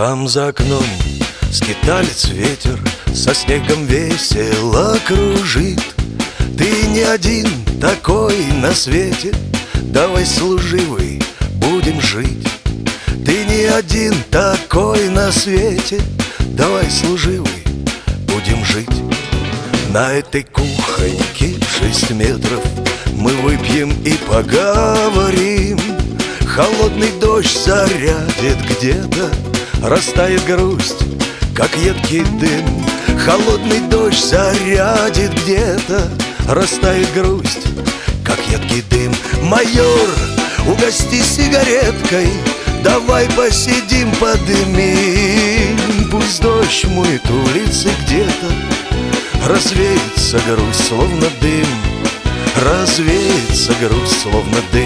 Там за окном скиталец ветер, со снегом весело кружит. Ты не один такой на свете, давай, служивый, будем жить. Ты не один такой на свете, давай, служивый, будем жить. На этой кухоньке 6 метров мы выпьем и поговорим. Холодный дождь зарядит где-то, растает грусть, как едкий дым. Холодный дождь зарядит где-то, растает грусть, как едкий дым. Майор, угости сигареткой, давай посидим, подымим. Пусть дождь моет улицы где-то, развеется грусть, словно дым. Развеется грусть, словно дым.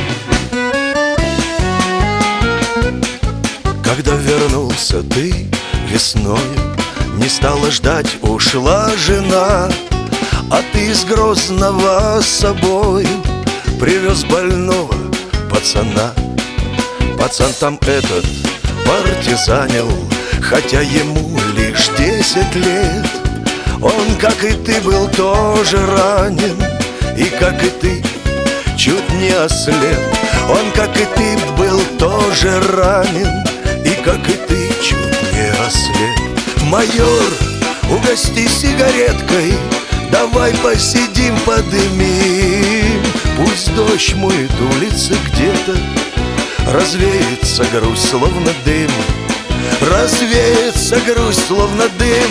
Когда вернулся ты весною, не стала ждать, ушла жена. А ты с Грозного с собою привез больного пацана. Пацан там этот партизанил, хотя ему лишь 10 лет. Он, как и ты, был тоже ранен, и, как и ты, чуть не ослеп. Он, как и ты, был тоже ранен, и, как и ты, чуть не ослеп. Майор, угости сигареткой, давай посидим, подымим. Пусть дождь моет улицы где-то, развеется грусть, словно дым. Развеется грусть, словно дым.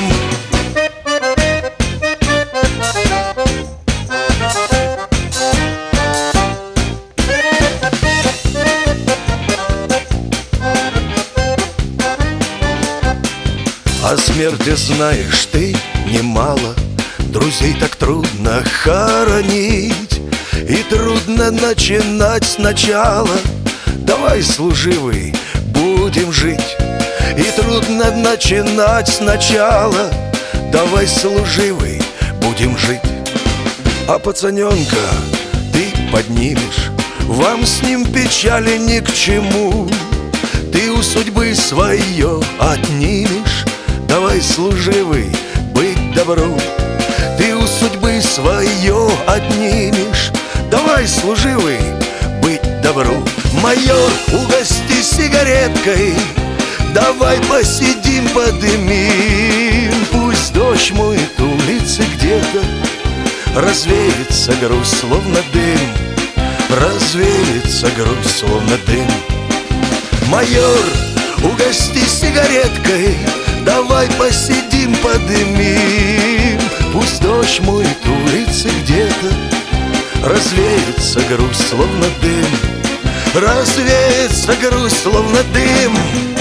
О смерти знаешь ты немало, друзей так трудно хоронить, и трудно начинать сначала. Давай, служивый, будем жить. И трудно начинать сначала. Давай, служивый, будем жить. А пацаненка ты поднимешь, вам с ним печали ни к чему. Ты у судьбы свое отнимешь. Давай, служивый, быть добру. Ты у судьбы свое отнимешь. Давай, служивый, быть добру. Майор, угости сигареткой, давай посидим, подымим. Пусть дождь моет улицы где-то, развеется грусть, словно дым. Развеется грусть, словно дым. Майор, угости сигареткой, давай посидим, подымим. Пусть дождь моет улицы где-то, развеется грусть, словно дым. Развеется грусть, словно дым.